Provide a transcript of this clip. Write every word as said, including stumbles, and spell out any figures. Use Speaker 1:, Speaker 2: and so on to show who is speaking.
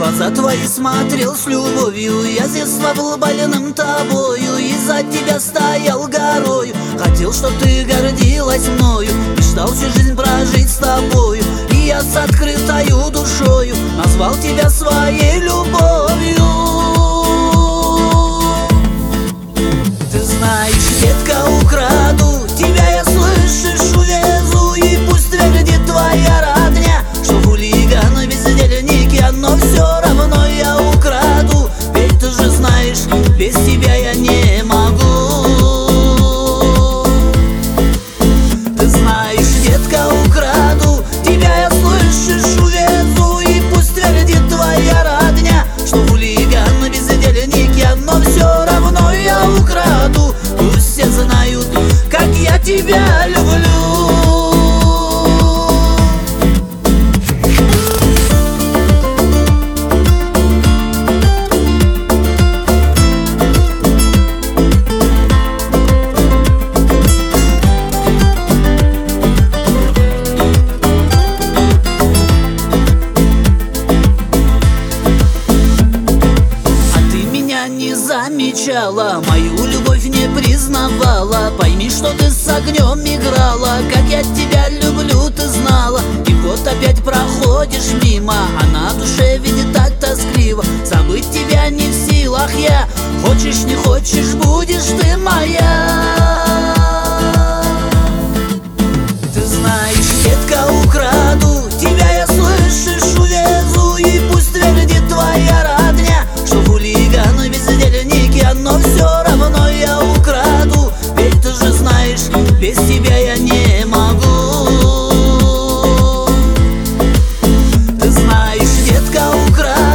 Speaker 1: глаза твои смотрел с любовью. Я с детства был больным тобою, и за тебя стоял горою. Хотел, чтоб ты гордилась мною, мечтал всю жизнь прожить с тобою. И я с открытою душою назвал тебя своей любовью. Ты знаешь, детка, украду тебя, я, слышишь, увезу. И пусть твердит твоя родня, что хулиганы, бездельники, но все равно я украду. Ведь ты же знаешь, без тебя я не могу. Ты знаешь, детка, украду тебя, я, слышишь, увезу. И пусть твердит твоя родня, что хулиганы, бездельники, но все равно я украду. Пусть все знают, как я тебя люблю. Не замечала, мою любовь не признавала. Пойми, что ты с огнем играла, как я тебя люблю, ты знала. И вот опять проходишь мимо, а на душе видит так тоскливо. Забыть тебя не в силах я, хочешь не хочешь, будешь ты моя. Ты знаешь, детка, украду тебя, я, слышишь, увезу. И пусть твердит твоя родня, что хулиганы, бездельники, но все равно я украду. Ведь ты же знаешь, без тебя я не могу. Ты знаешь, детка, украду